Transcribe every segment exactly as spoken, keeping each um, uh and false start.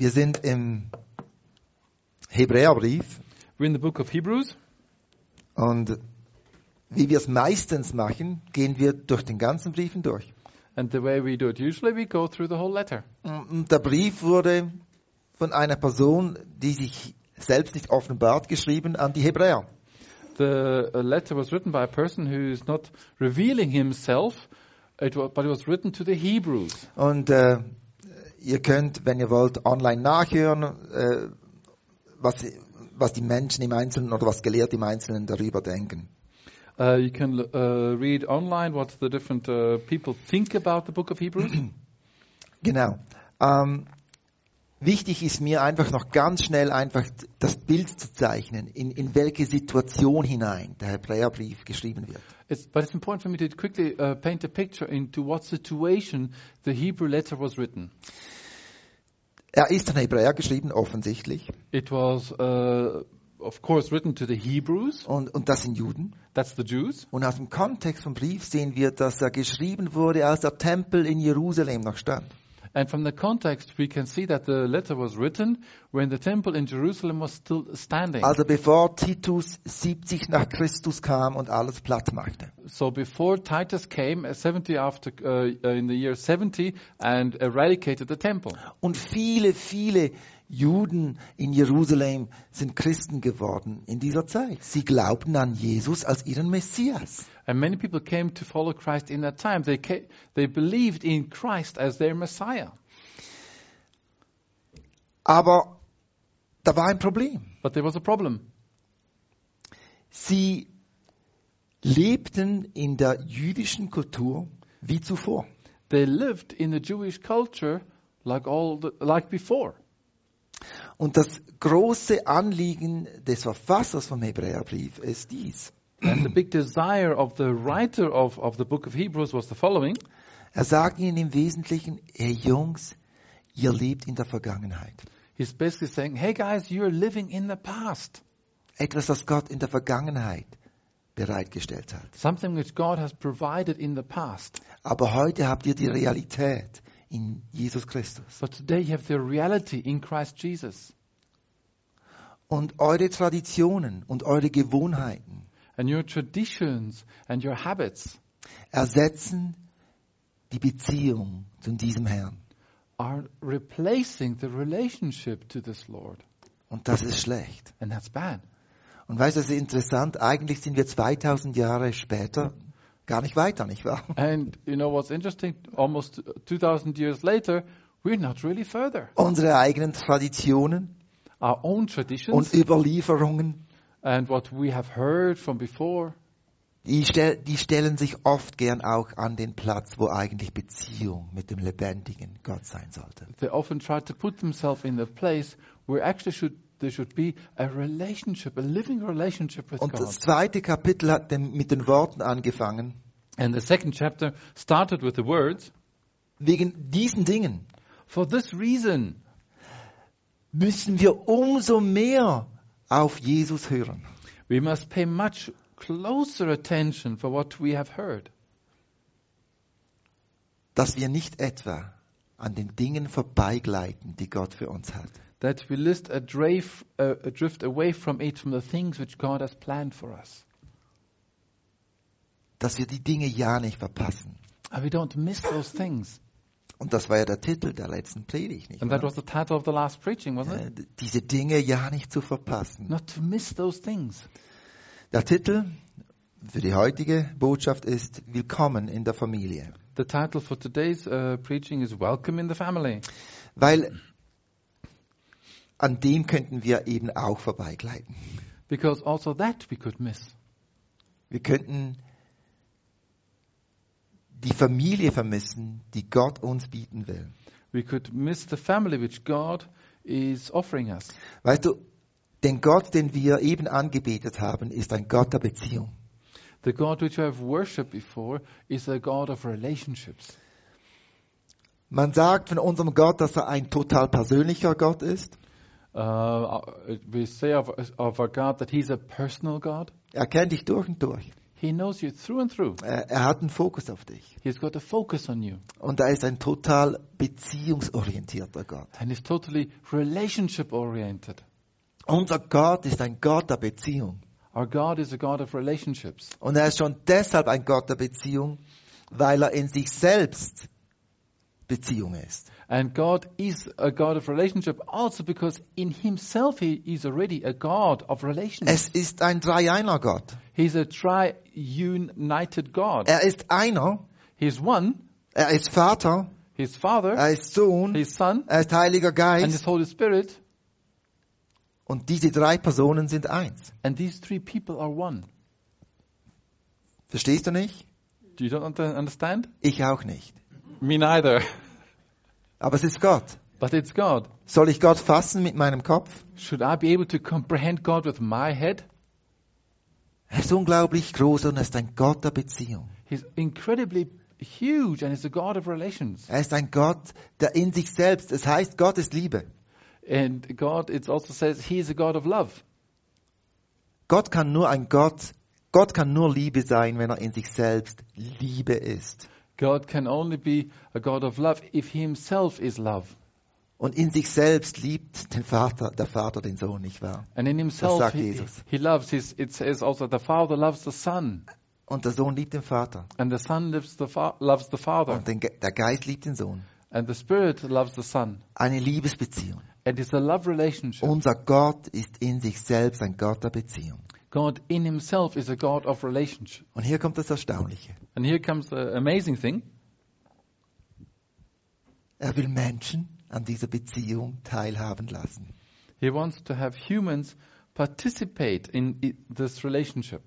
Wir sind im Hebräerbrief We're in the book of Hebrews, und wie wir es meistens machen, gehen wir durch den ganzen Brief durch. and the way we do it usually, we go through the whole letter. Und der Brief wurde von einer Person, die sich selbst nicht offenbart, geschrieben an die Hebräer. The uh, letter was written by a person who is not revealing himself, it wa- but it was written to the Hebrews. Und äh, ihr könnt, wenn ihr wollt, online nachhören, äh, was, was die Menschen im Einzelnen oder was Gelehrte im Einzelnen darüber denken. Uh, you can uh, read online what the different uh, people think about the book of Hebrews. Genau. Ähm, wichtig ist mir einfach noch ganz schnell einfach das Bild zu zeichnen, in, in welche Situation hinein der Hebräerbrief geschrieben wird. It's, but it's important for me to quickly uh, paint a picture into what situation the Hebrew letter was written. Er ist an Hebräer geschrieben, offensichtlich. It was, uh, of course, written to the Hebrews. Und, und das sind Juden. That's the Jews. Und aus dem Kontext vom Brief sehen wir, dass er geschrieben wurde, als der Tempel in Jerusalem noch stand. And from the context, we can see that the letter was written when the temple in Jerusalem was still standing. Also bevor Titus siebzig nach Christus kam und alles platt machte. So before Titus came, uh, seventy after uh, uh, in the year seventy, and eradicated the temple. Und viele, viele Juden in Jerusalem sind Christen geworden in dieser Zeit. Sie glaubten an Jesus als ihren Messias. And many people came to follow Christ in that time. They ca- they believed in Christ as their Messiah. Aber da war ein Problem. But there was a problem. Sie lebten in der jüdischen Kultur wie zuvor. They lived in the Jewish culture like all the, like before. Und das große Anliegen des Verfassers vom Hebräerbrief ist dies. And the big desire of the writer of, of the book of Hebrews was the following. Er sagt ihnen im Wesentlichen, hey Jungs, ihr lebt in der Vergangenheit. He's basically saying, hey guys, you're living in the past. Etwas, das Gott in der Vergangenheit bereitgestellt hat. Something which God has provided in the past. Aber heute habt ihr die Realität in Jesus Christus. But today you have the reality in Christ Jesus. Und eure Traditionen und eure Gewohnheiten And your traditions and your habits ersetzen die Beziehung zu diesem Herrn. are replacing the relationship to this Lord. Und das ist schlecht. And that's bad. Und weißt du, das ist interessant, eigentlich sind wir zweitausend Jahre später gar nicht weiter, nicht wahr? And you know what's interesting? Almost two thousand years later, we're not really further. Unsere eigenen Traditionen Our own und traditions Überlieferungen, and what we have heard from before, die, stell, die stellen sich oft gern auch an den Platz, wo eigentlich Beziehung mit dem lebendigen Gott sein sollte. they often try to put themselves in the place where actually should there should be a relationship, a living relationship with Und God. das zweite Kapitel hat dem- mit den Worten angefangen, And the second chapter started with the words, wegen diesen Dingen for this reason, müssen wir umso mehr auf Jesus hören. we must pay much closer attention for what we have heard. Dass wir nicht etwa an den Dingen vorbeigleiten, die Gott für uns hat. That we list a drift, uh, a drift away from it, from the things which God has planned for us. Dass wir die Dinge ja nicht verpassen. And we don't miss those things. Und das war ja der Titel der letzten Predigt, nicht And that wahr? was the title of the last preaching, wasn't it? Äh, Diese Dinge ja nicht zu verpassen. Not to miss those things. Der Titel für die heutige Botschaft ist Willkommen in der Familie. The title for today's uh, preaching is Welcome in the Family. Weil an dem könnten wir eben auch vorbeigleiten. Because also that we could miss. Wir könnten die Familie vermissen, die Gott uns bieten will. We could miss the family which God is offering us. Weißt du, den Gott, den wir eben angebetet haben, ist ein Gott der Beziehung. The God which I have worshipped before is a God of relationships. Man sagt von unserem Gott, dass er ein total persönlicher Gott ist. Uh, we say of, of our God that He's a personal God. Er kennt dich durch und durch. He knows you through and through. Er, er hat einen Fokus auf dich. He's got a focus on you. Und er ist ein total beziehungsorientierter Gott. And he's totally relationship oriented. Unser Gott ist ein Gott der Beziehung. Our God is a God of relationships. Und er ist schon deshalb ein Gott der Beziehung, weil er in sich selbst Beziehung ist. And God is a God of relationship also because in himself he is already a God of relationships. Es ist ein Dreieiner Gott. He's a tri-united God. Er ist einer, He's one, er ist Vater, he's Father, er ist Sohn, he's Son, er ist Heiliger and his Geist. Holy Spirit. Und diese drei Personen sind eins. And these three people are one. Verstehst du nicht? Do you don't under- understand? Ich auch nicht. Me neither. Aber es ist Gott. But it's God. Soll ich Gott fassen mit meinem Kopf? Should I be able to comprehend God with my head? Er ist unglaublich groß und er ist ein Gott der Beziehung. He's incredibly huge and he's a God of relations. Er ist ein Gott, der in sich selbst, es heißt, Gott ist Liebe. And God, it also says he is a God of love. Gott kann nur ein Gott, Gott kann nur Liebe sein, wenn er in sich selbst Liebe ist. God can only be a God of love if he himself is love. Und in sich selbst liebt den Vater, der Vater den Sohn, nicht wahr? And in himself sagt he, Jesus. he loves his, it says also the Father loves the Son. Und der Sohn liebt den Vater. And the Son lives the fa- loves the Father. Und den Ge- der Geist liebt den Sohn. And the Spirit loves the Son. Eine Liebesbeziehung. And it's a love relationship. Unser Gott ist in sich selbst ein Gott der Beziehung. God in himself is a God of relationship. Und hier kommt das Erstaunliche. And here comes the amazing thing. Er will Menschen an dieser Beziehung teilhaben lassen. He wants to have humans participate in i- this relationship.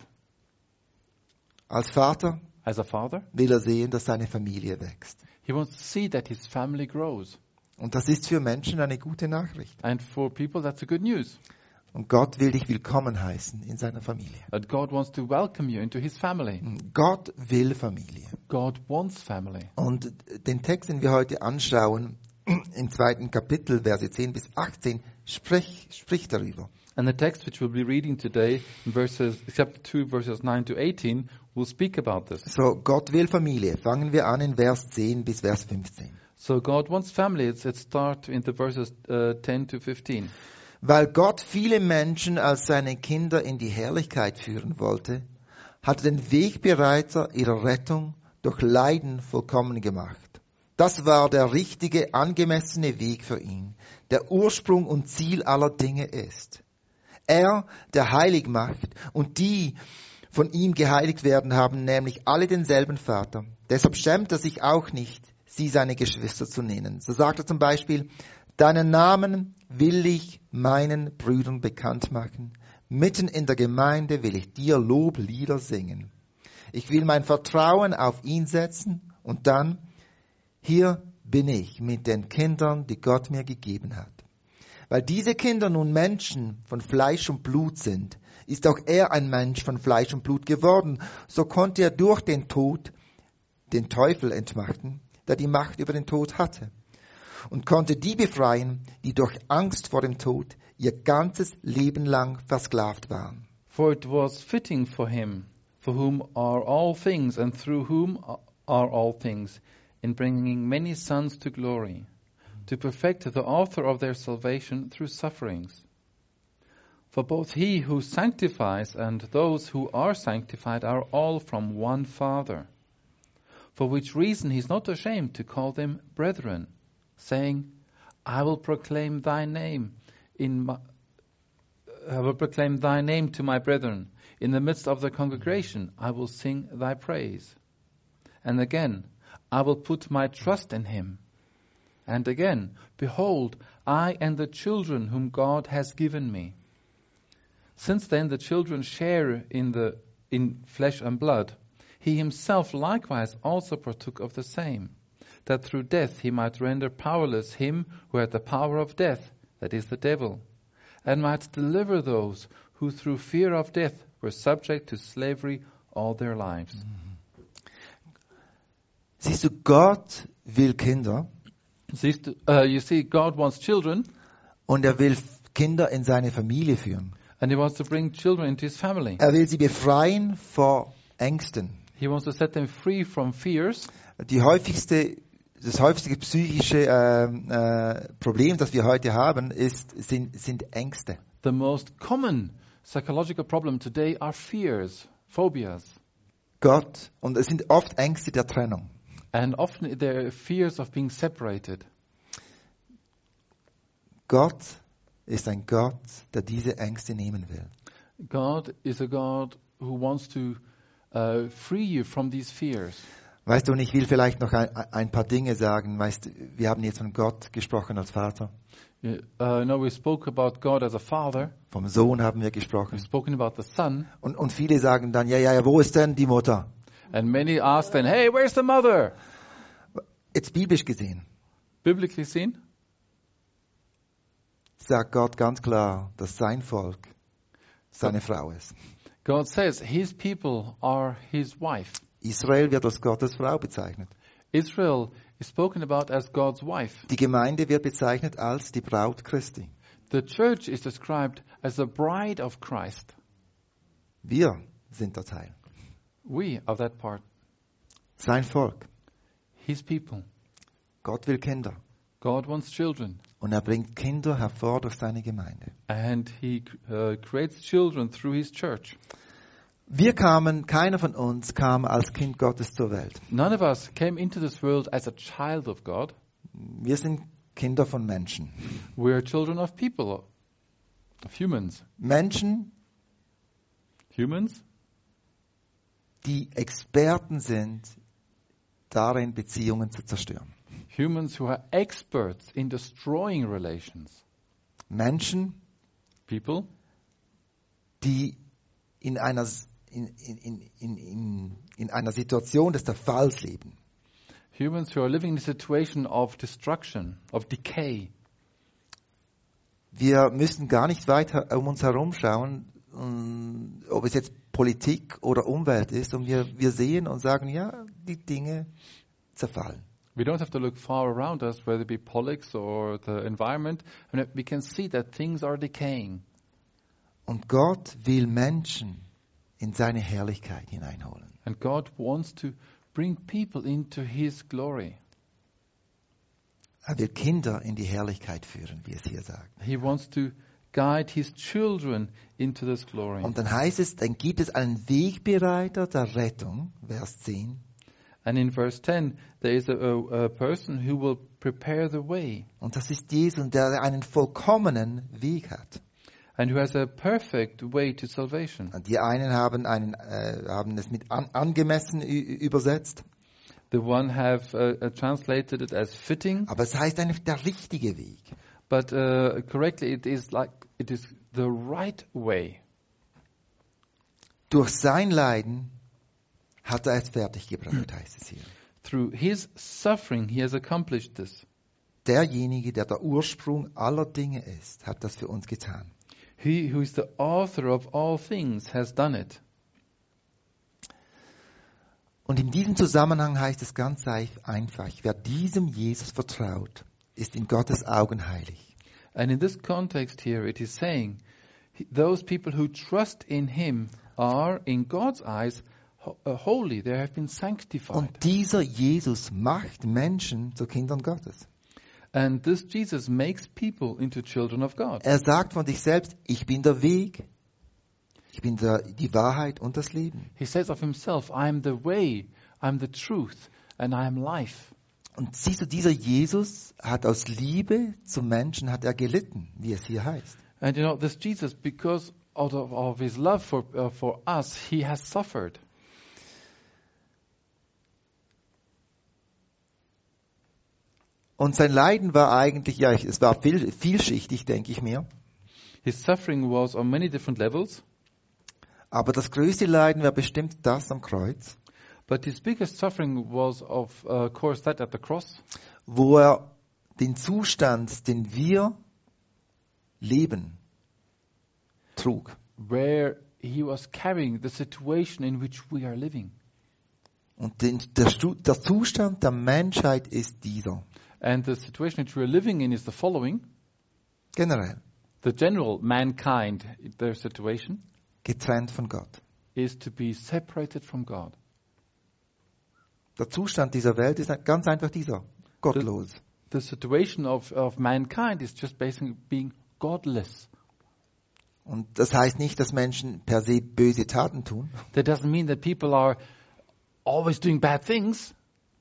Als Vater As a father, will er sehen, dass seine Familie wächst. he wants to see that his family grows. Und das ist für Menschen eine gute Nachricht. And for people, that's a good news. Und Gott will dich willkommen heißen in seiner Familie. That God wants to welcome you into his family. Gott will Familie. God wants family. Und den Text, den wir heute anschauen, im zweiten Kapitel, Verse zehn bis achtzehn, sprich, spricht darüber. And the text which we'll be reading today, in verses, chapter two, verses nine to eighteen, will speak about this. So, Gott will Familie. Fangen wir an in Vers zehn bis Vers fünfzehn. So God wants family. Let's, let's start in the verses uh, ten to fifteen. Weil Gott viele Menschen als seine Kinder in die Herrlichkeit führen wollte, hat er den Wegbereiter ihrer Rettung durch Leiden vollkommen gemacht. Das war der richtige, angemessene Weg für ihn, der Ursprung und Ziel aller Dinge ist. Er, der heilig macht, und die von ihm geheiligt werden, haben nämlich alle denselben Vater. Deshalb schämt er sich auch nicht, sie seine Geschwister zu nennen. So sagt er zum Beispiel, deinen Namen will ich meinen Brüdern bekannt machen. Mitten in der Gemeinde will ich dir Loblieder singen. Ich will mein Vertrauen auf ihn setzen und dann, hier bin ich mit den Kindern, die Gott mir gegeben hat. Weil diese Kinder nun Menschen von Fleisch und Blut sind, ist auch er ein Mensch von Fleisch und Blut geworden. So konnte er durch den Tod den Teufel entmachten, der die Macht über den Tod hatte, und konnte die befreien, die durch Angst vor dem Tod ihr ganzes Leben lang versklavt waren. For it was fitting for him, for whom are all things, and through whom are all things, in bringing many sons to glory, to perfect the author of their salvation through sufferings. For both he who sanctifies and those who are sanctified are all from one Father, for which reason he is not ashamed to call them brethren, saying, I will proclaim thy name in my, I will proclaim thy name to my brethren. In the midst of the congregation I will sing thy praise. And again, I will put my trust in him. And again, behold, I and the children whom God has given me. Since then the children share in the in flesh and blood, he himself likewise also partook of the same, that through death he might render powerless him who had the power of death, that is the devil, and might deliver those who through fear of death were subject to slavery all their lives. Siehst du, Gott will Kinder Siehst du, uh, you see, God wants children, und er will Kinder in seine Familie führen. and he wants to bring children into his family. Er will sie befreien vor Ängsten. He wants to set them free from fears. Die häufigste, das häufigste psychische ähm, äh, Problem, das wir heute haben, ist, sind, sind Ängste. The most common psychological problem today are fears, phobias. Gott, und es sind oft Ängste der Trennung. And often they're fears of being separated. Gott ist ein Gott, der diese Ängste nehmen will. God is a God who wants to uh, free you from these fears. Weißt du, und ich will vielleicht noch ein, ein paar Dinge sagen. Weißt du, wir haben jetzt von Gott gesprochen als Vater. Uh, no, we spoke about God as a father. Vom Sohn haben wir gesprochen. We've spoken about the son. Und, und viele sagen dann, ja, ja, ja, wo ist denn die Mutter? And many ask then, hey, where's the mother? Jetzt biblisch gesehen, Biblically seen, sagt Gott ganz klar, dass sein Volk seine Frau ist. God says his people are his wife. Israel wird als Gottes Frau bezeichnet. Israel is spoken about as God's wife. Die Gemeinde wird bezeichnet als die Braut Christi. The church is described as the bride of Christ. Wir sind der Teil. We are that part. Sein Volk. His people. Gott will Kinder. God wants children. Und er bringt Kinder hervor durch seine Gemeinde. And he uh, creates children through his church. Wir kamen, keiner von uns kam als Kind Gottes zur Welt. None of us came into this world as a child of God. Wir sind Kinder von Menschen. We are children of people, of humans. Menschen, Humans die Experten sind, darin Beziehungen zu zerstören. Humans who are experts in destroying relations. Menschen, People die in einer, in, in, in, in, in einer Situation des Zerfalls leben. Humans who are living in a situation of destruction, of decay. Wir müssen gar nicht weiter um uns herum schauen, um, ob es jetzt Politik oder Umwelt ist. Und wir, wir sehen und sagen, ja, die Dinge zerfallen. We don't have to look far around us, whether it be politics or the environment, and we can see that things are decaying. Und Gott will Menschen in seine Herrlichkeit hineinholen. And God wants to bring people into His glory. Er will Kinder in die Herrlichkeit führen, wie es hier sagt. He wants to guide His children into this glory. Und dann heißt es, dann gibt es einen Wegbereiter der Rettung, Vers zehn. And in verse ten, there is a, a, a person who will prepare the way. Und das ist Jesus, der einen vollkommenen Weg hat. And who has a perfect way to salvation. Und die einen haben, einen, äh, haben es mit an, angemessen ü- übersetzt. The one have uh, uh, translated it as fitting, Aber es heißt eigentlich der richtige Weg. but uh, correctly it is like it is the right way. Durch sein Leiden hat er es fertiggebracht, heißt es hier. Through His suffering, He has accomplished this. Derjenige, der der Ursprung aller Dinge ist, hat das für uns getan. He who is the author of all things has done it. Und in diesem Zusammenhang heißt es ganz einfach, wer diesem Jesus vertraut, ist in Gottes Augen heilig. And in this context here, it is saying, he- those people who trust in Him are, in God's eyes, ho- uh, holy. They have been sanctified. Und dieser Jesus macht Menschen zu Kindern Gottes. And this Jesus makes people into children of God. Er sagt von sich selbst, ich bin der Weg, ich bin der, die Wahrheit und das Leben. He says of Himself, I am the way, I am the truth, and I am life. Und siehst du, dieser Jesus hat aus Liebe zum Menschen hat er gelitten, wie es hier heißt. And you know, this Jesus, because out of, of His love for, uh, for us, He has suffered. Und sein Leiden war eigentlich, ja, es war viel, vielschichtig, denke ich mir. His suffering was on many different levels, Aber das größte Leiden war bestimmt das am Kreuz, but His biggest suffering was, of uh, course, that at the cross, wo er den Zustand, den wir leben, trug. where He was carrying the situation in which we are living. Und den, der, Stu- der Zustand der Menschheit ist dieser. And the situation which we are living in is the following. Generell. The general mankind, their situation, Getrennt von Gott. is to be separated from God. Der Zustand dieser Welt ist ganz einfach dieser, gottlos. The situation of, of mankind is just basically being godless. Und das heißt nicht, dass Menschen per se böse Taten tun. That doesn't mean that people are always doing bad things,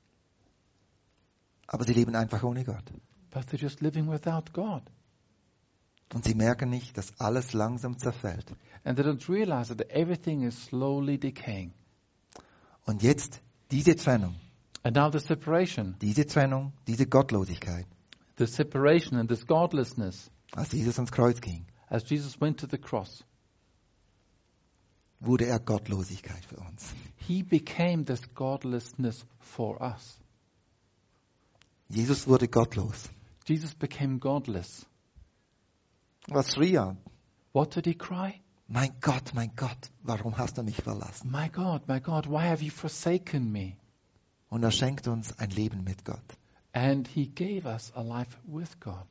Aber sie leben einfach ohne Gott. but they're just living without God. Und sie merken nicht, dass alles langsam zerfällt. And they don't realize that everything is slowly decaying. Und jetzt diese Trennung, And now the separation, diese Trennung, diese Gottlosigkeit, the separation and this godlessness, als Jesus ans Kreuz ging, as Jesus went to the cross, wurde er Gottlosigkeit für uns. he became this godlessness for us. Jesus wurde gottlos. Jesus became godless. Was schrie er? What did he cry? Mein Gott, mein Gott, warum hast du mich verlassen? My God, my God, why have you forsaken me? Und er schenkt uns ein Leben mit Gott. And he gave us a life with God.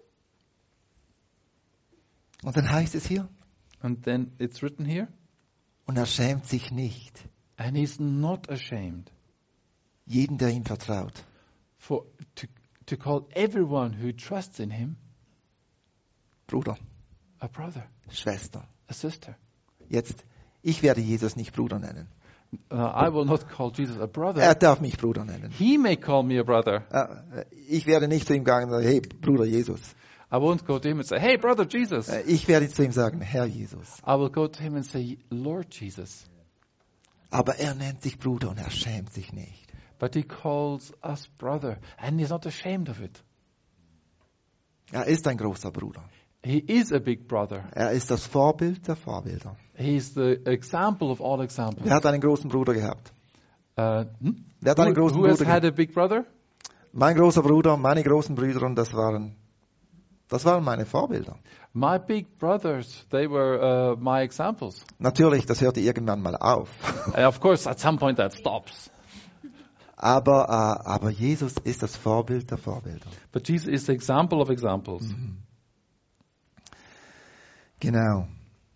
Und dann heißt es hier, And then it's written here, und er schämt sich nicht, and he's not ashamed jeden, der ihm vertraut. for to, to call everyone who trusts in him Bruder, a brother, Schwester. a sister. Jetzt, ich werde Jesus nicht Bruder nennen. Uh, I will not call Jesus a brother. Er darf mich Bruder nennen. He may call me a brother. Äh, Ich werde nicht zu ihm gehen und sagen, hey, Bruder Jesus. I won't go to him and say, hey, brother Jesus. Äh, Ich werde zu ihm sagen, Herr Jesus. I will go to him and say, Lord Jesus. Aber er nennt sich Bruder und er schämt sich nicht. But he calls us brother, and he's not ashamed of it. Er ist ein großer Bruder. He is a big brother. Er ist das Vorbild der Vorbilder. He's the example of all examples. Wer hat einen großen Bruder gehabt? Uh, hmm? Wer hat einen who, großen who has Bruder had gehabt? a big brother? Mein großer Bruder, meine großen Brüder, und das waren, das waren meine Vorbilder. My big brothers, they were uh, my examples. Natürlich, das hörte irgendwann mal auf. And of course, at some point that stops. Aber, äh, aber Jesus ist das Vorbild der Vorbilder. But Jesus is the example of examples. Mhm. Genau.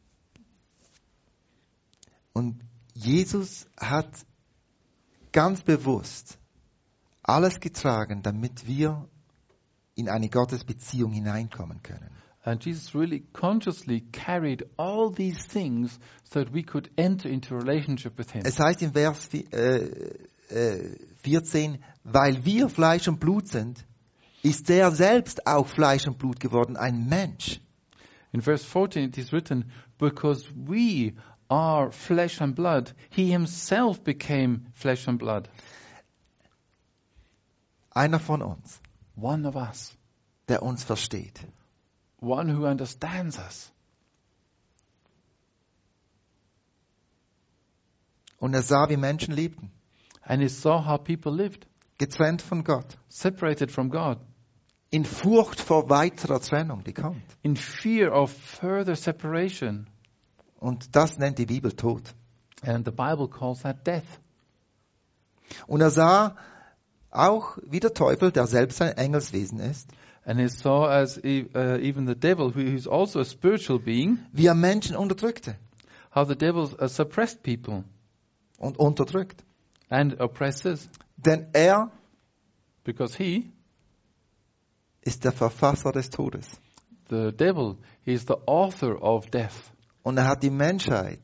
Und Jesus hat ganz bewusst alles getragen, damit wir in eine Gottesbeziehung hineinkommen können. And Jesus really consciously carried all these things so that we could enter into a relationship with him. Es heißt im Vers äh, äh, vierzehn, weil wir Fleisch und Blut sind, ist er selbst auch Fleisch und Blut geworden, ein Mensch. In verse fourteen it is written, because we are flesh and blood, he himself became flesh and blood. Einer von uns, One of us. der uns versteht. One who understands us. Und er sah, wie Menschen lebten, And he saw how people lived, getrennt von Gott, separated from God, in Furcht vor weiterer Trennung, die kommt. in fear of further separation. Und das nennt die Bibel Tod. And the Bible calls that death. Und er sah auch, wie der Teufel, der selbst ein Engelswesen ist, And he saw as e- uh, even the devil, who is also a spiritual being, wie er Menschen unterdrückte how the devil uh, suppressed people und unterdrückt. and oppresses, Denn er because he, ist der Verfasser des Todes. the devil, is the author of death. Und er hat die Menschheit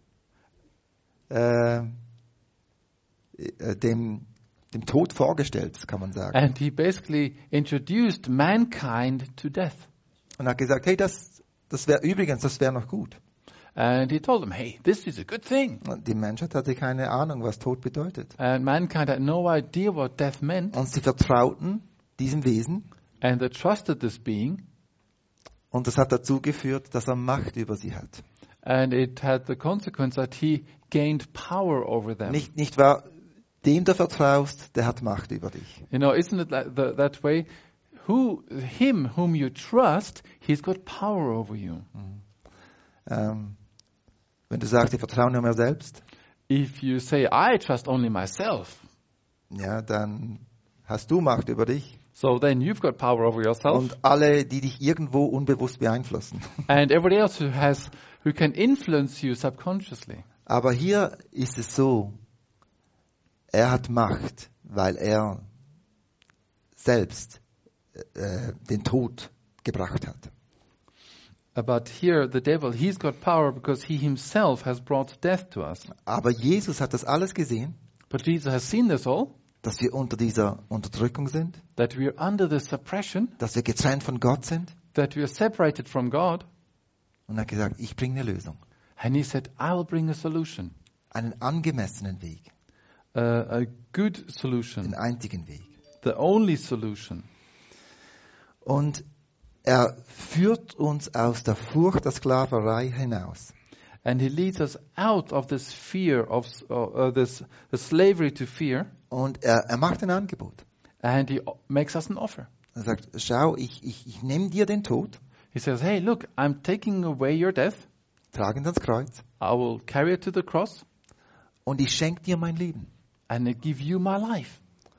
äh, äh, dem, dem Tod vorgestellt, kann man sagen. And he basically introduced mankind to death. Und hat gesagt, hey, das, das wäre übrigens, das wäre noch gut. And he told them, hey, this is a good thing. Und die Menschheit hatte keine Ahnung, was Tod bedeutet. And mankind had no idea what death meant. Und sie vertrauten diesem Wesen. And they trusted this being. Und das hat dazu geführt, dass er Macht über sie hat. And it had the consequence that he gained power over them. Nicht, nicht wahr? Dem du vertraust, der hat Macht über dich. You know, isn't it that, that, that way? Who, him whom you trust, he's got power over you. Ähm, wenn du sagst, ich vertraue nur mir selbst, If you say, I trust only myself, ja, dann hast du Macht über dich. so then you've got power over yourself. Und alle, die dich irgendwo unbewusst beeinflussen. And everybody else who has, who can influence you subconsciously. Aber hier ist es so, er hat Macht, weil er selbst äh, den Tod gebracht hat. But here, the devil, he's got power because he himself has brought death to us. Aber Jesus hat das alles gesehen, But Jesus has seen this all, dass wir unter dieser Unterdrückung sind, that we are under this suppression, dass wir getrennt von Gott sind. that we are separated from God. Und er hat gesagt, ich bringe eine Lösung, And he said, I will bring a solution, einen angemessenen Weg, uh, a good den solution, einzigen Weg. the only solution. Und er führt uns aus der Furcht der Sklaverei hinaus. And he leads us out of this fear of uh, uh, this the slavery to fear, Und er, er macht ein Angebot. and he o- makes us an offer. Er sagt, schau, ich, ich, ich nehme dir den Tod, He says, hey, look, I'm taking away your death. trage ihn ans Kreuz I will carry it to the cross, und ich schenke dir mein Leben. and I give you my life.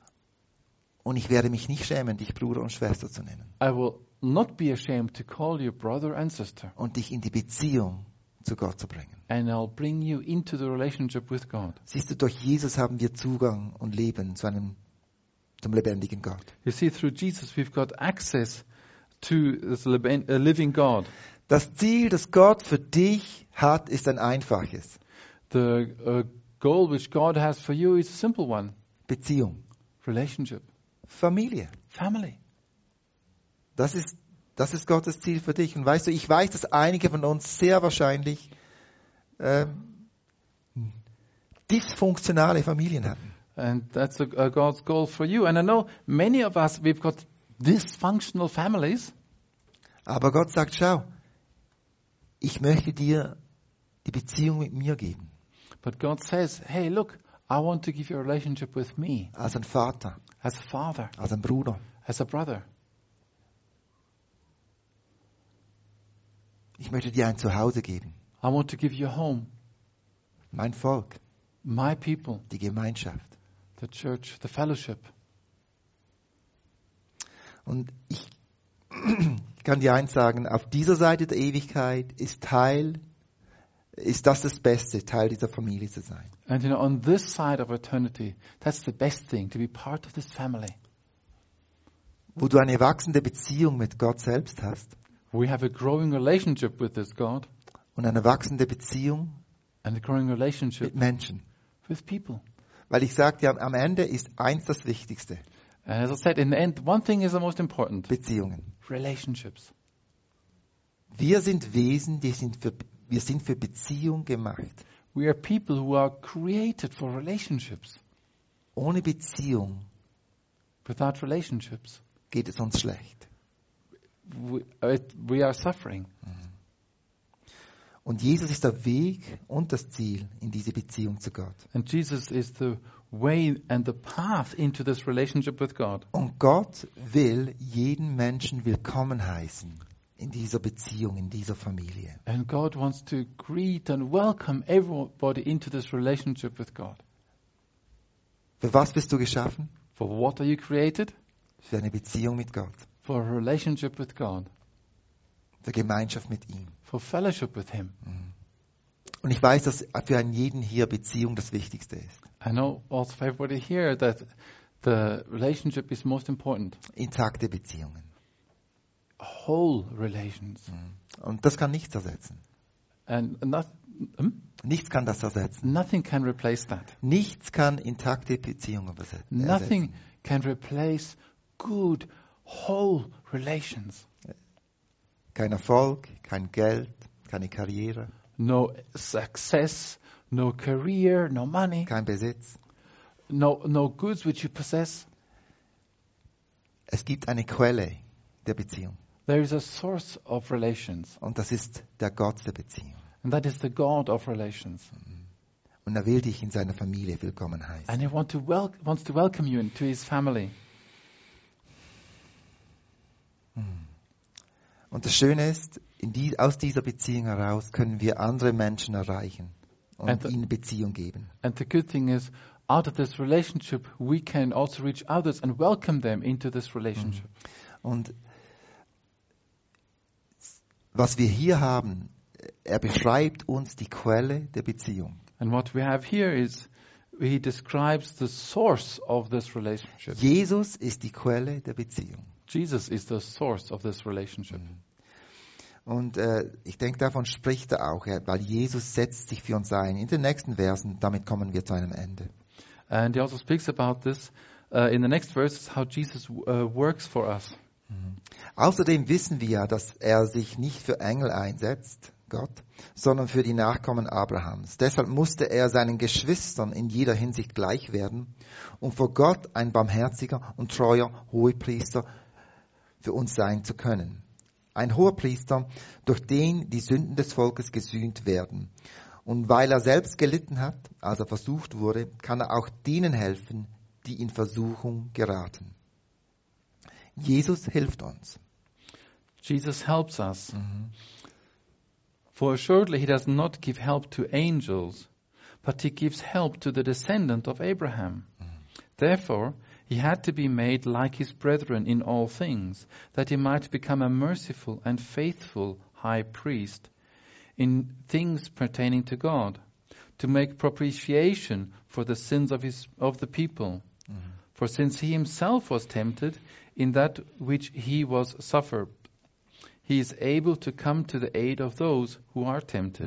Und ich werde mich nicht schämen, dich Bruder und Schwester zu nennen. I will not be ashamed to call you brother and sister, Und dich in die Beziehung zu Gott zu bringen. and I'll bring you into the relationship with God. Siehst du, durch Jesus haben wir Zugang und Leben zu einem, zum lebendigen Gott. You see, through Jesus, we've got access to this lib- uh, living God. Das Ziel, das Gott für dich hat, ist ein einfaches. The uh, goal which God has for you is a simple one: Beziehung. relationship, Familie. family. Das ist, das ist Gottes Ziel für dich. Und weißt du, ich weiß, dass einige von uns sehr wahrscheinlich ähm, dysfunktionale Familien hatten. And that's a, a God's goal for you. And I know many of us, we've got dysfunctional families. Aber Gott sagt, schau, ich möchte dir die Beziehung mit mir geben. But God says, hey, look, I want to give you a relationship with me Als ein Vater, as a father, als ein Bruder. as a brother. Ich möchte dir ein Zuhause geben. I want to give you a home, Mein Volk, my people, die Gemeinschaft. the church, the fellowship. Und ich, ich kann dir eins sagen, auf dieser Seite der Ewigkeit ist Teil, ist das das Beste, Teil dieser Familie zu sein. And you know, on this side of eternity, that's the best thing, to be part of this family. Wo du eine wachsende Beziehung mit Gott selbst hast We have a growing relationship with this God und eine wachsende Beziehung and a growing relationship mit Menschen. with people. Weil ich sage dir, am Ende ist eins das Wichtigste, And as I said, in the end, one thing is the most important: Beziehungen. relationships. Wir sind Wesen, die sind für, wir sind für Beziehung gemacht. We are people who are created for relationships. Ohne Beziehung Without relationships, geht es uns schlecht. we, it, we are suffering. Und Jesus ist der Weg und das Ziel in diese Beziehung zu Gott. And Jesus is the way and the path into this relationship with God. Und Gott will jeden Menschen willkommen heißen in dieser Beziehung, in dieser Familie. And God wants to greet and welcome everybody into this relationship with God. Für was bist du geschaffen? For what are you created? Für eine Beziehung mit Gott, For a relationship with God. für Gemeinschaft mit ihm. For fellowship with Him. Und ich weiß, dass für einen jeden hier Beziehung das Wichtigste ist. I know also for everybody here that the relationship is most important. Intakte Beziehungen. Whole relations. Und das kann nichts ersetzen. And not, hmm? Nichts kann das ersetzen. nothing can replace that. Nichts kann intakte Beziehungen ersetzen. Nothing can replace good, whole relations. Kein Erfolg, kein Geld, keine Karriere, No success, no career, no money, kein Besitz. no, no goods which you possess. Es gibt eine Quelle der Beziehung. There is a source of relations, Und das ist der Gott der Beziehung. and that is the God of relations. Und er will dich in seiner Familie willkommen heißen. And He want to wel- wants to welcome you into His family. Und das Schöne ist, in die, aus dieser Beziehung heraus können wir andere Menschen erreichen und And the- ihnen Beziehung geben. And the good thing is, out of this relationship, we can also reach others and welcome them into this relationship. Und was wir hier haben, er beschreibt uns die Quelle der Beziehung. And what we have here is he describes the source of this relationship. Jesus ist die Quelle der Beziehung. Jesus is the source of this relationship. Und äh, ich denke, davon spricht er auch, ja, weil Jesus setzt sich für uns ein. In den nächsten Versen, damit kommen wir zu einem Ende. And he also speaks about this uh, in the next verses, how Jesus uh, works for us. Mhm. Außerdem wissen wir ja, dass er sich nicht für Engel einsetzt, Gott, sondern für die Nachkommen Abrahams. Deshalb musste er seinen Geschwistern in jeder Hinsicht gleich werden, um vor Gott ein barmherziger und treuer Hohepriester für uns sein zu können. Ein Hohepriester, durch den die Sünden des Volkes gesühnt werden. Und weil er selbst gelitten hat, als er versucht wurde, kann er auch denen helfen, die in Versuchung geraten. Jesus hilft uns. Jesus helps us. Mhm. For assuredly he does not give help to angels, but he gives help to the descendant of Abraham. Therefore, he had to be made like his brethren in all things, that he might become a merciful and faithful high priest in things pertaining to God, to make propitiation for the sins of his of the people. Mm-hmm. For since he himself was tempted in that which he was suffered, he is able to come to the aid of those who are tempted.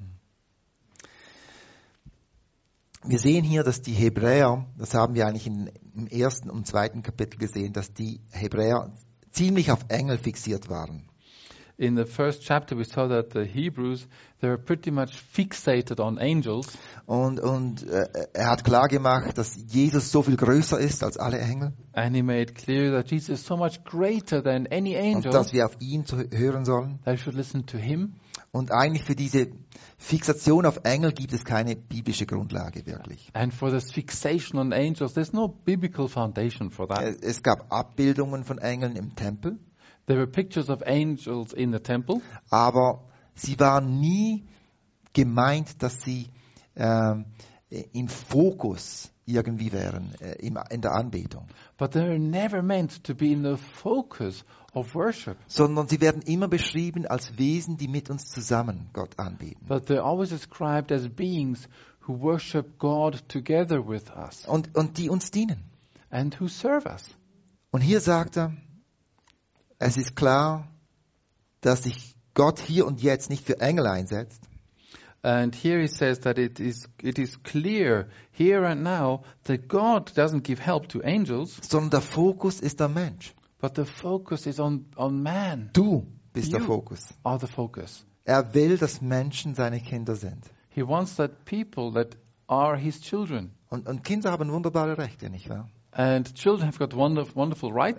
Wir sehen hier, dass die Hebräer, das haben wir eigentlich in, im ersten und zweiten Kapitel gesehen, dass die Hebräer ziemlich auf Engel fixiert waren. In the first chapter we saw that the Hebrews, they were pretty much fixated on angels. Und, und äh, er hat klar gemacht, dass Jesus so viel größer ist als alle Engel. And he made clear that Jesus is so much greater than any angel. Und dass wir auf ihn zu hören sollen. That we should listen to him. Und eigentlich für diese Fixation auf Engel gibt es keine biblische Grundlage wirklich. And for this fixation on angels, there's no biblical foundation for that. Es, es gab Abbildungen von Engeln im Tempel. There were pictures of angels in the temple. Aber sie waren nie gemeint, dass sie ähm, im Fokus irgendwie wären äh, im, in der Anbetung. But they were never meant to be in the focus of worship. Sondern sie werden immer beschrieben als Wesen, die mit uns zusammen Gott anbeten. But they're always described as beings who worship God together with us. Und, und die uns dienen. And who serve us. Und hier sagt er, es ist klar, dass sich Gott hier und jetzt nicht für Engel einsetzt. And here he says that it is it is clear here and now that God doesn't give help to angels, sondern der Fokus ist der Mensch. But the focus is on on man. Du bist You der Fokus. Are the focus. Er will, dass Menschen seine Kinder sind. He wants that people that are his children. Und, und Kinder haben wunderbare Rechte, nicht wahr? And children have got wonderful, wonderful rights.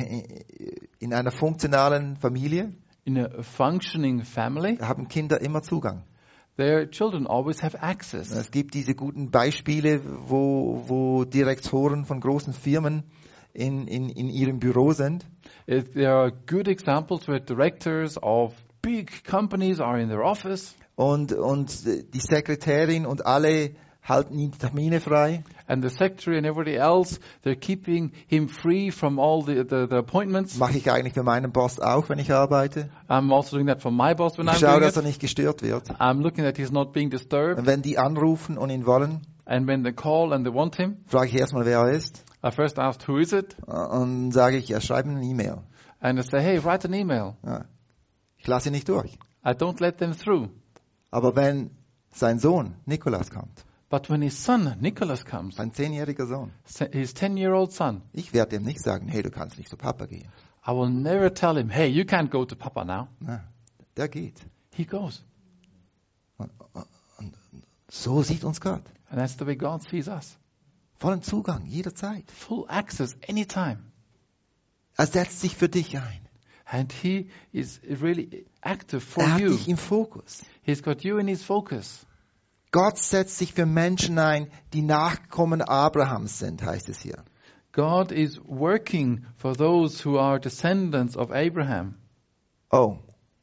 In einer funktionalen Familie In a functioning family, haben Kinder immer Zugang. their children always have access. Es gibt diese guten Beispiele, wo, wo Direktoren von großen Firmen in, in, in ihrem Büro sind. If there are good examples where directors of big companies are in their office. Und, und die Sekretärin und alle halten ihm die Termine frei. And the secretary and everybody else, they're keeping him free from all the, the, the appointments. Mache ich eigentlich für meinen Boss auch, wenn ich arbeite. I'm also doing that for my boss when Ich I'm schaue, doing dass er it. nicht gestört wird. I'm looking that he's not being disturbed. Und wenn die anrufen und ihn wollen, And when they call and they want him, frage ich erstmal, wer er ist. I first asked, who is it? Und sage ich, ja, schreib ihm eine E-Mail. And I say, hey, write an email. Ja. Ich lasse ihn nicht durch. I don't let them through. Aber wenn sein Sohn Nikolas kommt, But when his son, Nicholas, comes, ein zehnjähriger Sohn, his ten-year-old son, ich werde ihm nicht sagen, hey, du kannst nicht zu Papa gehen. I will never tell him, hey, you can't go to Papa now. Na, der geht. He goes. Und, und so sieht uns Gott. And that's the way God sees us. Vollen Zugang, jederzeit. Full access anytime. Er setzt sich für dich ein. And he is really active for Er hat you. dich im Fokus. He's got you in his focus. Gott setzt sich für Menschen ein, die Nachkommen Abrahams sind, heißt es hier. God is working for those who are descendants of Abraham. Oh,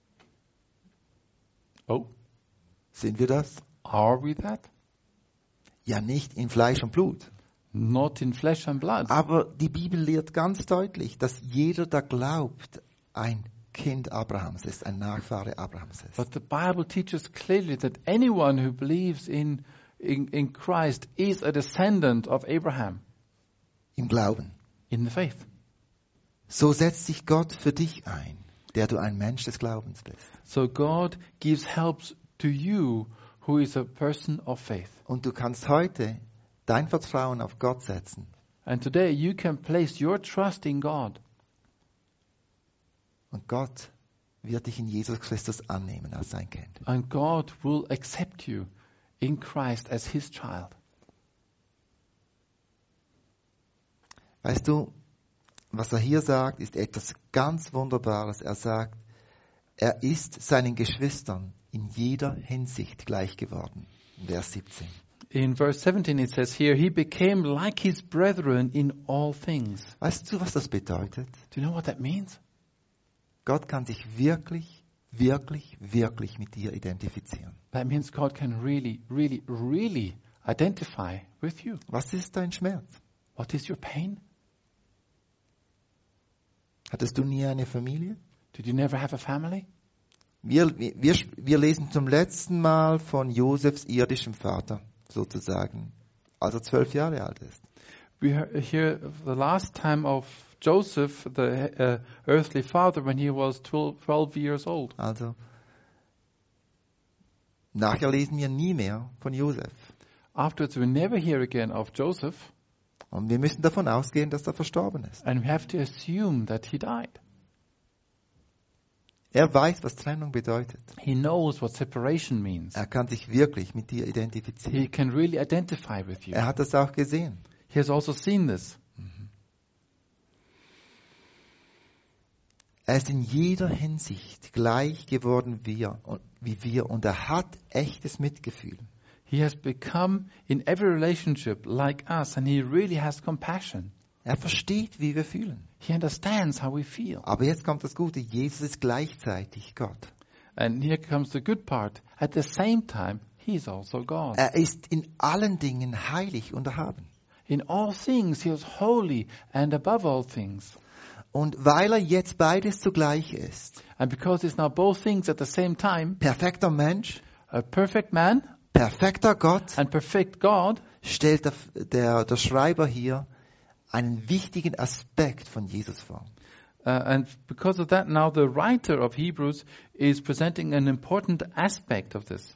Oh, sind wir das? are we that? Ja, nicht in Fleisch und Blut. Not in flesh and blood. Aber die Bibel lehrt ganz deutlich, dass jeder, der glaubt, ein Kind Abrahams ist, ein Nachfahre Abrahams ist. But the Bible teaches clearly that anyone who believes in in, in Christ is a descendant of Abraham im Glauben. in the faith. So setzt sich Gott für dich ein, der du ein Mensch des Glaubens bist. So God gives helps to you who is a person of faith. Und du kannst heute dein Vertrauen auf Gott setzen. And today you can place your trust in God. Und Gott wird dich in Jesus Christus annehmen als sein Kind. And God will accept you in Christ as his child. Weißt du, was er hier sagt, ist etwas ganz Wunderbares. Er sagt, er ist seinen Geschwistern in jeder Hinsicht gleich geworden. In Vers siebzehn. In verse seventeen it says here, he became like his brethren in all things. Weißt du, was das bedeutet? Do you know what that means? Gott kann sich wirklich, wirklich, wirklich mit dir identifizieren. That means God can really, really, really identify with you. Was ist dein Schmerz? What is your pain? Hattest du nie eine Familie? Did you never have a family? Wir, wir, wir lesen zum letzten Mal von Josefs irdischem Vater, sozusagen, als er zwölf Jahre alt ist. We hear the last time of Joseph, the uh, earthly father, when he was twelve years old. Also, nachher lesen wir nie mehr von Josef. Afterwards, we never hear again of Joseph. Und wir müssen davon ausgehen, dass er verstorben ist. And we have to assume that he died. Er weiß, was Trennung bedeutet. He knows what separation means. Er kann sich wirklich mit dir identifizieren. He can really identify with you. Er hat das auch gesehen. He has also seen this. Er ist in jeder Hinsicht gleich geworden wie wir, wie wir und er hat echtes Mitgefühl. He has become in every relationship like us, and he really has compassion. Er versteht, wie wir fühlen. He understands how we feel. Aber jetzt kommt das Gute, Jesus ist gleichzeitig Gott. And here comes the good part. At the same time, he is also God. Er ist in allen Dingen heilig und erhaben. In all things, he is holy and above all things. Und weil er jetzt beides zugleich ist, And because he's now both things at the same time, perfekter Mensch, a perfect man perfekter Gott, and perfect God, stellt der, der, der Schreiber hier einen wichtigen Aspekt von Jesus vor. Uh, and because of that, now the writer of Hebrews is presenting an important aspect of this.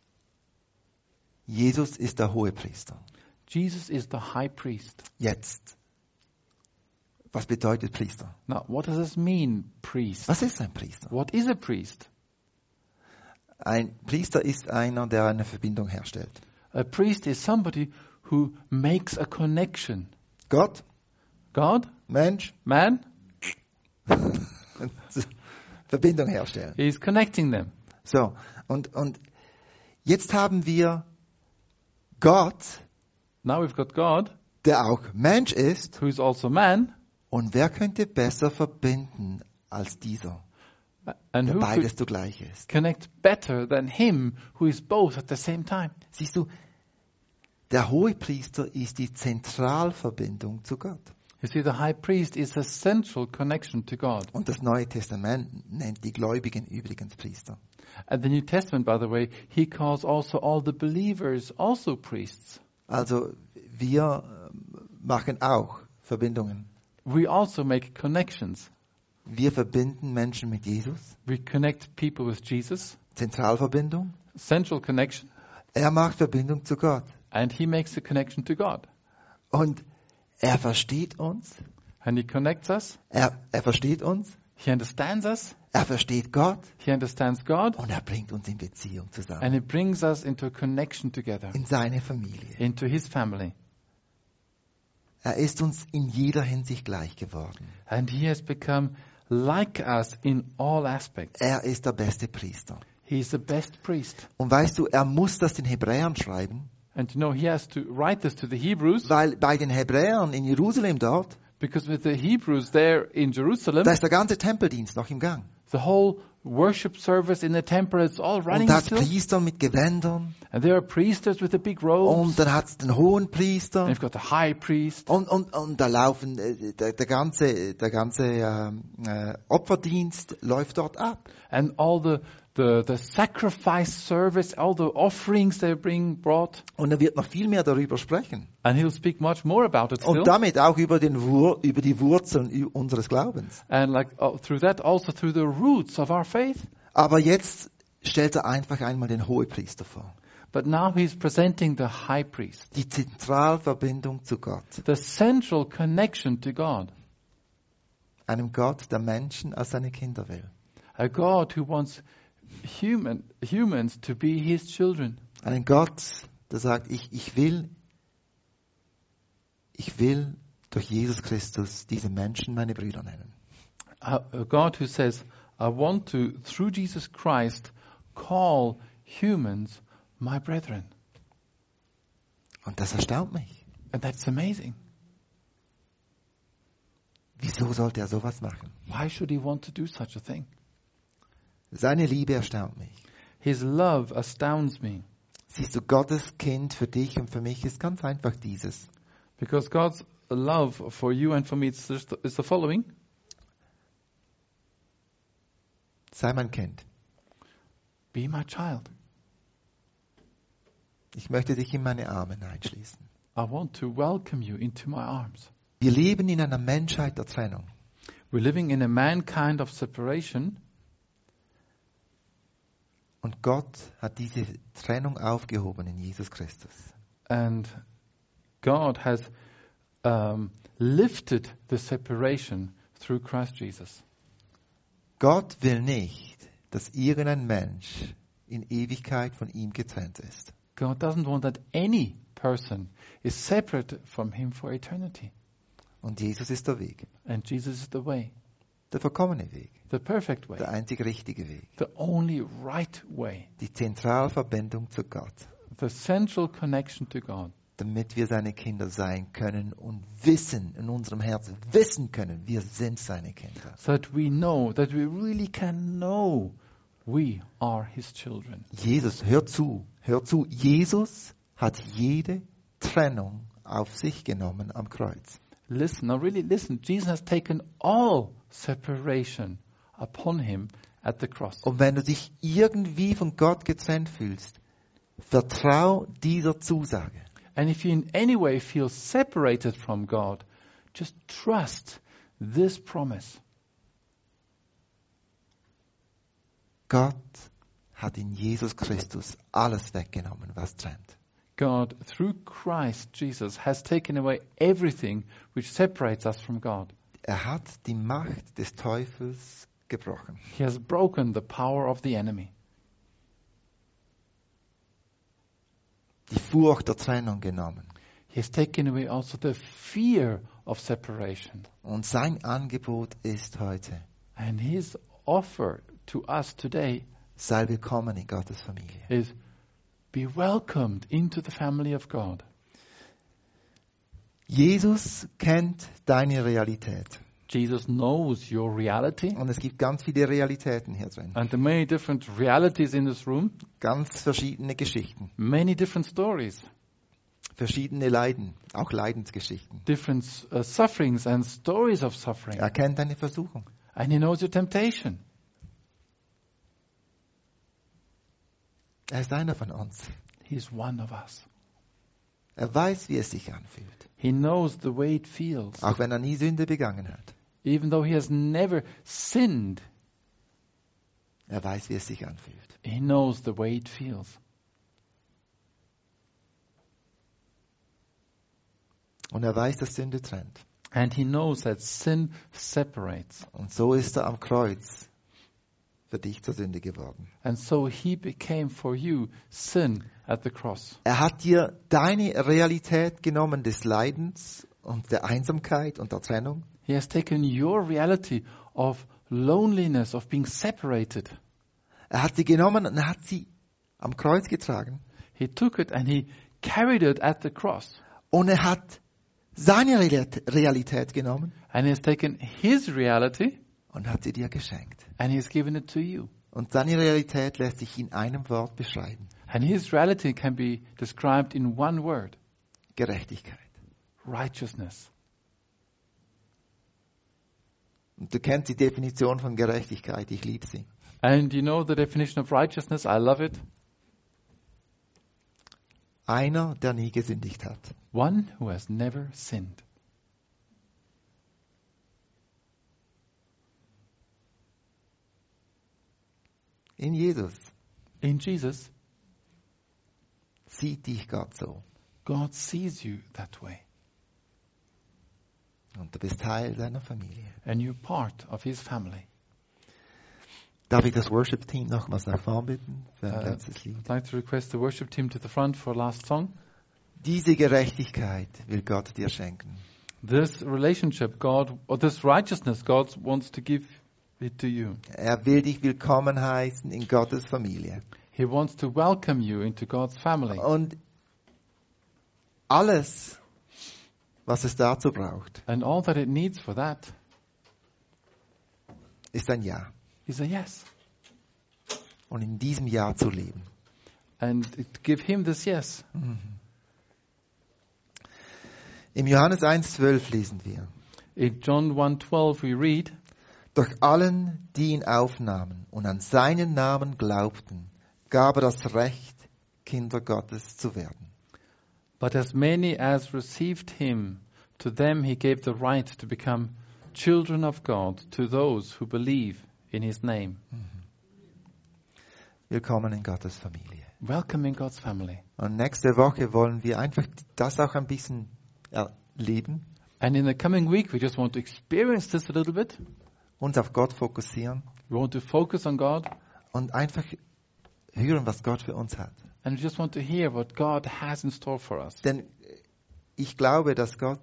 Jesus ist der Hohepriester. Jesus is the high priest. Jetzt. Was bedeutet Priester? Now, what does this mean, priest? Was ist ein Priester? What is a priest? Ein Priester ist einer, der eine Verbindung herstellt. A priest is somebody who makes a connection. Gott, God, Mensch, man, Verbindung herstellen. he's connecting them. So, und, und jetzt haben wir Gott, Now we've got God, der auch Mensch ist. who is also man, Und wer könnte besser verbinden als dieser, and der who beides could zugleich ist? connect better than him who is both at the same time? Siehst du, der Hohepriester ist die Zentralverbindung zu Gott. You see, the high priest is a central connection to God. Und das Neue Testament nennt die Gläubigen übrigens Priester. And the New Testament, by the way, he calls also all the believers also priests. Also wir machen auch Verbindungen. We also make connections. Wir verbinden Menschen mit Jesus. We connect people with Jesus, Zentralverbindung. central connection, Er macht Verbindung zu Gott. and he makes the connection to God. Und er versteht uns. And he connects us, Er, er versteht uns. he understands us, Er versteht Gott. he understands God, Und er bringt uns in Beziehung zusammen. and he brings us into a connection together, In seine Familie. into his family. Er ist uns in jeder Hinsicht gleich geworden. And he has become like us in all aspects. Er ist der beste Priester. He is the best priest. Und weißt du, er muss das den Hebräern schreiben, And you know, he has to write this to the Hebrews, weil bei den Hebräern in Jerusalem dort, because with the Hebrews there in Jerusalem, da ist der ganze Tempeldienst noch im Gang. the whole worship service in the temple. It's all running Und da hat still. Priester mit Gewändern. And there are priesters with the big robes. Und dann hat es den hohen And Priester. you've got the high priest. Und, und, und da laufen, äh, der, der ganze, der ganze ähm, äh, Opferdienst läuft dort ab. And all the, the, the sacrifice service, all the offerings they bring brought. Und er wird noch viel mehr darüber sprechen. And he'll speak much more about it still. Und damit auch über, den Wur über die Wurzeln ü- unseres Glaubens. And like uh, through that, also through the roots of our faith. Aber jetzt stellt er einfach einmal den Hohepriester vor. But now he's presenting the high priest, Die Zentralverbindung zu Gott. the central connection to God, Einem Gott, der Menschen als seine Kinder will. a God who wants human, humans to be his children, Einen Gott, der sagt, ich, ich will, ich will durch Jesus Christus diese Menschen meine Brüder nennen. a, a God who says, I want to, through Jesus Christ, call humans my brethren. Und das erstaunt mich. And that's amazing. Wieso sollte er sowas machen? Why should he want to do such a thing? Seine Liebe erstaunt mich. His love astounds me, Siehst du, Gottes Kind für dich und für mich ist ganz einfach dieses. because God's love for you and for me is just- is the following. Sei mein Kind. Be my child. Ich möchte dich in meine Arme einschließen. I want to welcome you into my arms. Wir leben in einer Menschheit der Trennung. We're living in a mankind of separation, Und Gott hat diese Trennung aufgehoben in Jesus Christus. and God has um, lifted the separation through Christ Jesus. Gott will nicht, dass irgendein Mensch in Ewigkeit von ihm getrennt ist. God doesn't want that any person is separate from him for eternity. Und Jesus ist der Weg, And Jesus is the way, der vollkommene Weg, the perfect way, der einzig richtige Weg, the only right way, die Zentralverbindung zu Gott, the central connection to God, damit wir seine Kinder sein können und wissen, in unserem Herzen wissen können, wir sind seine Kinder. so that we know, that we really can know we are his children. Jesus, hör zu, hör zu, Jesus hat jede Trennung auf sich genommen am Kreuz. Listen, now really listen. Jesus has taken all separation upon him at the cross. Und wenn du dich irgendwie von Gott getrennt fühlst, vertrau dieser Zusage. And if you in any way feel separated from God, just trust this promise. Gott hat in Jesus Christus alles weggenommen, was trennt. God, through Christ Jesus, has taken away everything which separates us from God. Er hat die Macht des Teufels gebrochen. He has broken the power of the enemy. Die Furcht der Trennung genommen. He has taken away also the fear of separation. Und sein Angebot ist heute, And his offer to us today sei willkommen in Gottes Familie. is be welcomed into the family of God. Jesus kennt deine Realität. Jesus knows your reality. Und es gibt ganz viele Realitäten hier drin. And there are many different realities in this room, Ganz verschiedene Geschichten. many different stories, Verschiedene Leiden, auch Leidensgeschichten. different uh, sufferings and stories of suffering. Er kennt deine Versuchung. And he knows your temptation. Er ist einer von uns. He's one of us. Er weiß, wie es sich anfühlt. He knows the way it feels. Auch wenn er nie Sünde begangen hat. Even though he has never sinned, Er weiß, wie es sich anfühlt. he knows the way it feels. Und er weiß, dass Sünde trennt. And he knows that sin separates. Und so ist er am Kreuz für dich zur Sünde geworden. And so he became for you sin at the cross. Er hat dir deine Realität genommen des Leidens und der Einsamkeit und der Trennung. He has taken your reality of loneliness, of being separated. Er hat sie genommen und er hat sie am Kreuz getragen. He took it and he carried it at the cross. Und er hat seine Realität genommen And he has taken his reality und hat sie dir geschenkt. and He's given it to you. Und seine Realität lässt sich in einem Wort beschreiben. And His reality can be described in one word: Gerechtigkeit. righteousness. Und du kennst die Definition von Gerechtigkeit, ich liebe sie. And you know the definition of righteousness? I love it. Einer, der nie gesündigt hat. One who has never sinned. In Jesus In Jesus, sieht dich Gott so. God sees you that way. Und du bist Teil seiner Familie. And you're part of His family. Darf ich das Worship-Team nochmals nach vorn bitten für ein Äh, letztes Lied? I'd like to request the worship team to the front for a last song. Diese Gerechtigkeit will Gott dir schenken. This relationship, God, or this righteousness, God wants to give it to you. Er will dich willkommen heißen in Gottes Familie. He wants to welcome you into God's family. Und alles, was es dazu braucht, And all that it needs for that ist ein Ja. is a yes. Und in diesem Ja zu leben. And it- give Him this yes. Im Johannes eins zwölf lesen wir: In John one twelve we read, Doch allen, die ihn aufnahmen und an seinen Namen glaubten, gab er das Recht, Kinder Gottes zu werden. but as many as received Him, to them He gave the right to become children of God, to those who believe in His name. Willkommen in Gottes Familie. Welcome in God's family. Und nächste Woche wollen wir einfach das auch ein bisschen erleben, And in the coming week, we just want to experience this a little bit. uns auf Gott fokussieren We want to focus on God, und einfach hören, was Gott für uns hat. and we just want to hear what God has in store for us. Denn ich glaube, dass Gott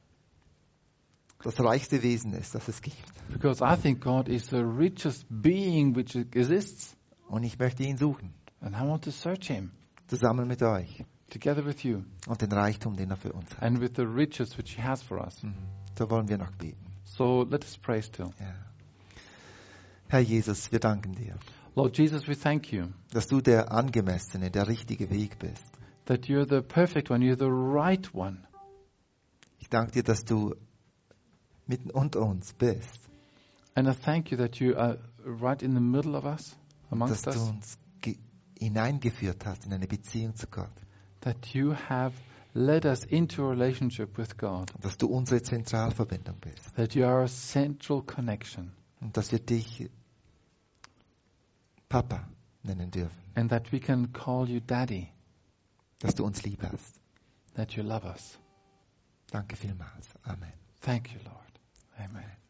das reichste Wesen ist, das es gibt. Because I think God is the richest being which exists, Und ich möchte ihn suchen, and I want to search Him zusammen mit euch together with you und den Reichtum, den er für uns hat. and with the riches which He has for us. Mhm. So wollen wir noch beten. So let us pray still. Ja. Herr Jesus, wir danken dir, Lord Jesus, we thank you dass du der angemessene, der richtige Weg bist. that you're the perfect one, you're the right one. Ich danke dir, dass du mitten unter uns bist, And I thank you that you are right in the middle of us, dass amongst du us, uns ge- hineingeführt hast in eine Beziehung zu Gott, that you have led us into a relationship with God, und dass du unsere Zentralverbindung bist that you are a central connection, und dass wir dich Papa nennen dürfen, and that we can call you Daddy, dass du uns lieb hast. that you love us. Danke vielmals. Amen. Thank you, Lord. Amen.